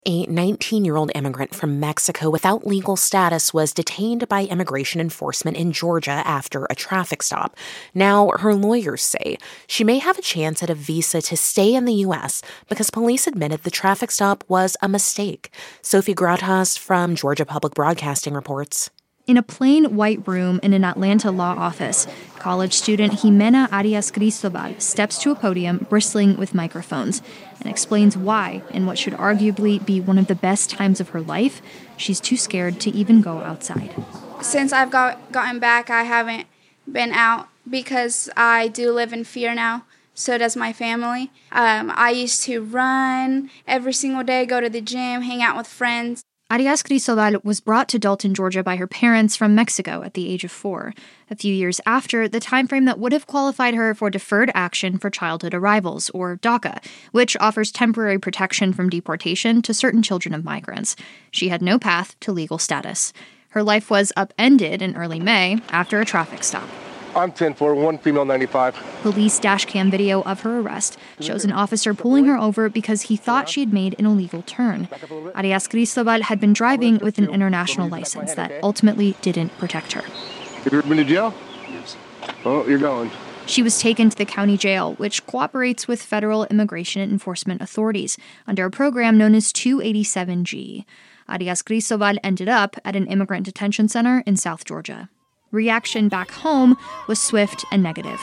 A 19-year-old immigrant from Mexico without legal status was detained by immigration enforcement in Georgia after a traffic stop. Now, her lawyers say she may have a chance at a visa to stay in the U.S. because police admitted the traffic stop was a mistake. Sophie Gratas from Georgia Public Broadcasting reports. In a plain white room in an Atlanta law office, college student Jimena Arias Cristobal steps to a podium bristling with microphones and explains why, in what should arguably be one of the best times of her life, she's too scared to even go outside. Since I've gotten back, I haven't been out because I do live in fear now. So does my family. I used to run every single day, go to the gym, hang out with friends. Arias Cristobal was brought to Dalton, Georgia by her parents from Mexico at the age of 4, a few years after the timeframe that would have qualified her for Deferred Action for Childhood Arrivals, or DACA, which offers temporary protection from deportation to certain children of migrants. She had no path to legal status. Her life was upended in early May after a traffic stop. I'm 10-4, one female 95. Police dashcam video of her arrest shows an officer pulling her over because he thought she had made an illegal turn. Arias Cristobal had been driving with an international license that ultimately didn't protect her. Have you ever been to jail? Yes. Oh, you're going. She was taken to the county jail, which cooperates with federal immigration enforcement authorities under a program known as 287G. Arias Cristobal ended up at an immigrant detention center in South Georgia. Reaction back home was swift and negative.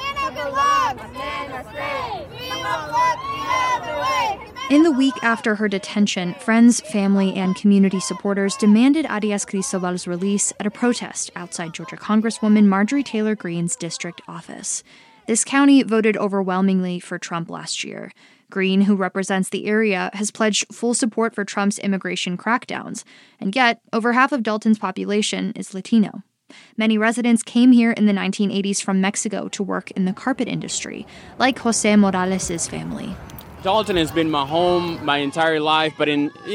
In the week after her detention, friends, family, and community supporters demanded Arias Cristobal's release at a protest outside Georgia Congresswoman Marjorie Taylor Greene's district office. This county voted overwhelmingly for Trump last year. Greene, who represents the area, has pledged full support for Trump's immigration crackdowns, and yet over half of Dalton's population is Latino. Many residents came here in the 1980s from Mexico to work in the carpet industry, like Jose Morales' family. Dalton has been my home my entire life, but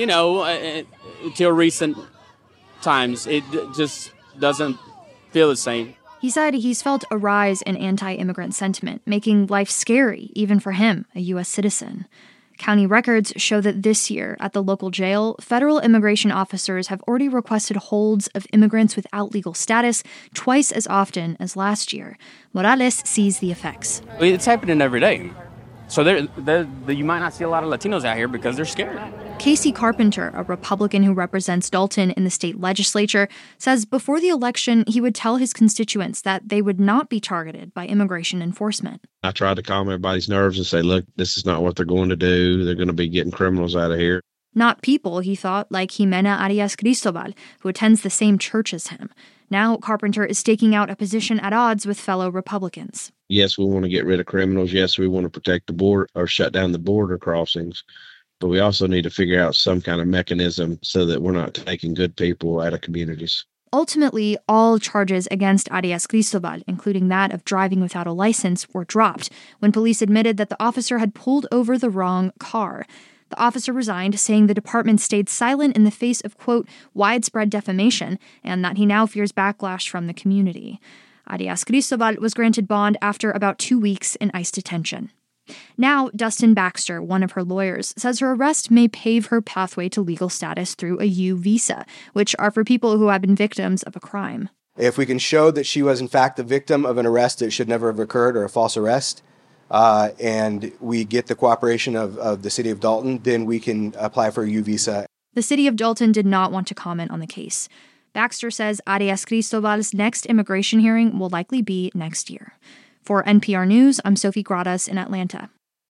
until recent times, it just doesn't feel the same. He said he's felt a rise in anti-immigrant sentiment, making life scary, even for him, a U.S. citizen. County records show that this year, at the local jail, federal immigration officers have already requested holds of immigrants without legal status twice as often as last year. Morales sees the effects. It's happening every day. So you might not see a lot of Latinos out here because they're scared. Casey Carpenter, a Republican who represents Dalton in the state legislature, says before the election he would tell his constituents that they would not be targeted by immigration enforcement. I tried to calm everybody's nerves and say, look, this is not what they're going to do. They're going to be getting criminals out of here. Not people, he thought, like Jimena Arias Cristobal, who attends the same church as him. Now Carpenter is staking out a position at odds with fellow Republicans. Yes, we want to get rid of criminals. Yes, we want to protect the border or shut down the border crossings. But we also need to figure out some kind of mechanism so that we're not taking good people out of communities. Ultimately, all charges against Arias Cristobal, including that of driving without a license, were dropped when police admitted that the officer had pulled over the wrong car. The officer resigned, saying the department stayed silent in the face of, quote, widespread defamation, and that he now fears backlash from the community. Arias Cristobal was granted bond after about 2 weeks in ICE detention. Now, Dustin Baxter, one of her lawyers, says her arrest may pave her pathway to legal status through a U visa, which are for people who have been victims of a crime. If we can show that she was in fact the victim of an arrest that should never have occurred or a false arrest, and we get the cooperation of the city of Dalton, then we can apply for a U visa. The city of Dalton did not want to comment on the case. Baxter says Arias Cristobal's next immigration hearing will likely be next year. For NPR News, I'm Sophie Gratas in Atlanta.